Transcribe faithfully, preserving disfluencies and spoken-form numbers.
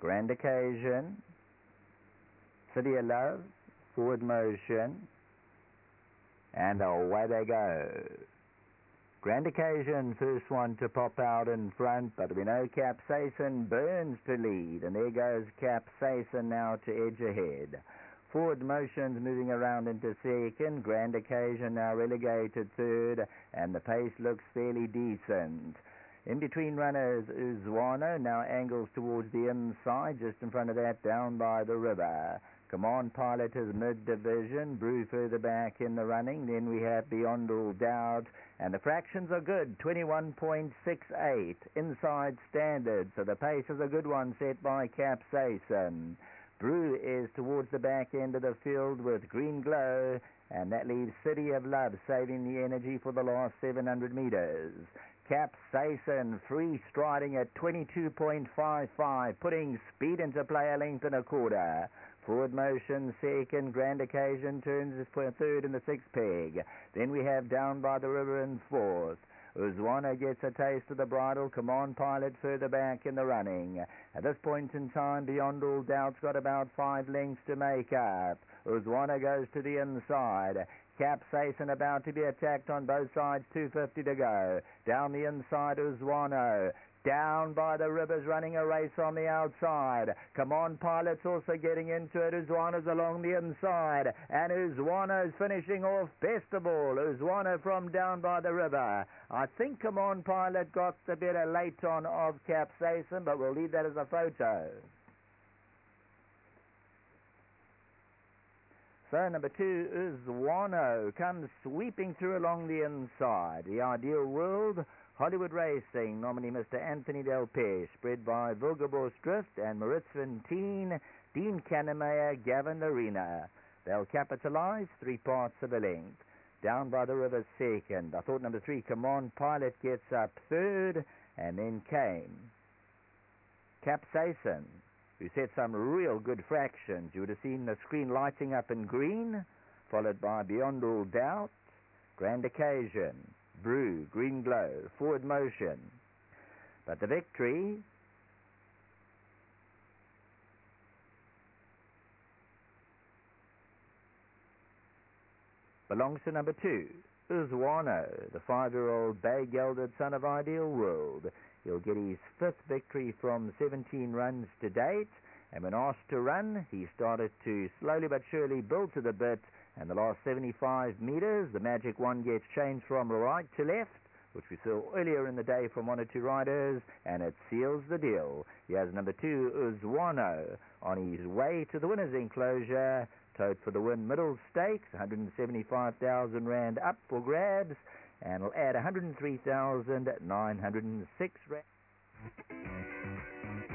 Grand Occasion, City of Love, Forward Motion, and away they go. Grand Occasion, first one to pop out in front, but we know Capsaicin burns to lead, and there goes Capsaicin now to edge ahead. Forward Motion's moving around into second, Grand Occasion now relegated third, and the pace looks fairly decent. In between runners, Uzwana now angles towards the inside, just in front of that, down by the river. Come On Pilot is mid-division, Brew further back in the running. Then we have Beyond All Doubt, and the fractions are good, twenty-one point six eight, inside standard, so the pace is a good one set by Capsaicin. Brew is towards the back end of the field with Green Glow, and that leaves City of Love saving the energy for the last seven hundred meters. Capsaicin free striding at twenty-two point five five, putting speed into play a length and a quarter. Forward Motion second, Grand Occasion turns for third in the sixth peg. Then we have Down by the River in fourth. Uzwana gets a taste of the bridle. Come On Pilot further back in the running. At this point in time, Beyond All Doubt's got about five lengths to make up. Uzwana goes to the inside. Capsaicin about to be attacked on both sides, two fifty to go. Down the inside, Uzwana. Down by the River's running a race on the outside. Come On Pilot's also getting into it. Uzwana's along the inside. And Uzwana's finishing off best of all. Uzwana from Down by the River. I think Come On Pilot got the better late on of Capsaicin, but we'll leave that as a photo. So number two, Uzwana, comes sweeping through along the inside. The Ideal World, Hollywood Racing, nominee Mister Anthony Del Peche, spread by Vilgeborst Drift and Maritz Ventine, Dean Kannemeyer, Gavin Arena. They'll capitalize three parts of a length. Down by the River second. I thought number three, Come On Pilot, gets up third, and then came Capsaicin, who set some real good fractions. You would have seen the screen lighting up in green, followed by Beyond All Doubt, Grand Occasion, Brew, Green Glow, Forward Motion. But the victory belongs to number two, Uzwana, the five-year-old bay-gelded son of Ideal World. He'll get his fifth victory from seventeen runs to date, and when asked to run, he started to slowly but surely build to the bit, and the last seventy-five meters, the magic one gets changed from right to left, which we saw earlier in the day from one or two riders, and it seals the deal. Here's number two, Uzwana, on his way to the winner's enclosure, towed for the win middle stakes, one hundred seventy-five thousand rand up for grabs, and will add one hundred three thousand nine hundred six rand.